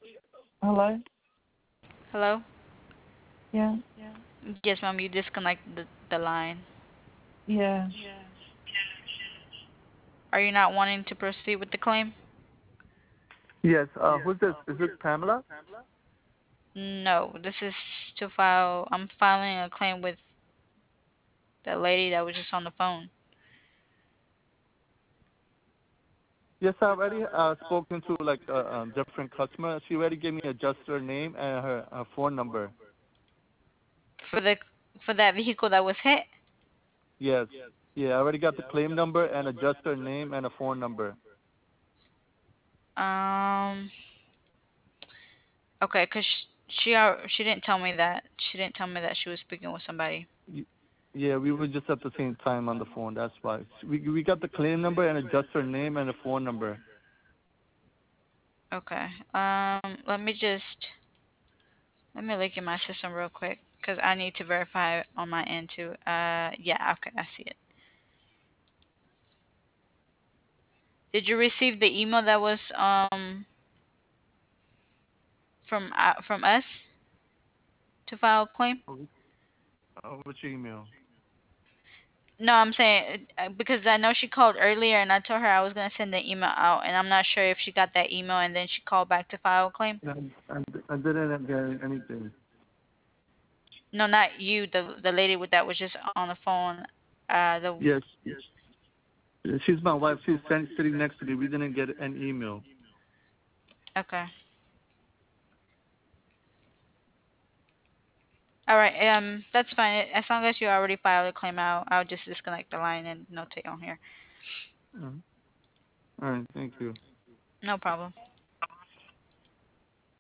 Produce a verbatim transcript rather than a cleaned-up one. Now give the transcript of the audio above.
Hello? Hello? Yeah. Yes, ma'am, you disconnected the, the line. Yeah. Are you not wanting to proceed with the claim? Yes. Uh, who's this? Is this Pamela? No, this is to file. I'm filing a claim with the lady that was just on the phone. Yes, I already uh, spoken to like a um, different customer. She already gave me a adjuster name and her, her phone number. For the for that vehicle that was hit? Yes. Yeah, I already got the claim number and adjuster name and a phone number. Um, okay, 'cause she, she al- she didn't tell me that. She didn't tell me that she was speaking with somebody. Y- Yeah, we were just at the same time on the phone. That's why we we got the claim number and adjuster name and a phone number. Okay. Um, let me just let me look at my system real quick, 'cause I need to verify on my end too. Uh, yeah, okay, I see it. Did you receive the email that was um from uh, from us to file a claim? Oh, uh, what's your email? No, I'm saying uh, because I know she called earlier and I told her I was gonna send the email out, and I'm not sure if she got that email and then she called back to file a claim. I, I, I didn't get anything. No, not you, the the lady with that was just on the phone. Uh, the Yes, she's my wife. She's stand- sitting next to me. We didn't get an email. okay, all right. Um, that's fine. As long as you already filed a claim, I'll I'll just disconnect the line and notate on here. Uh, All right, thank you. No problem.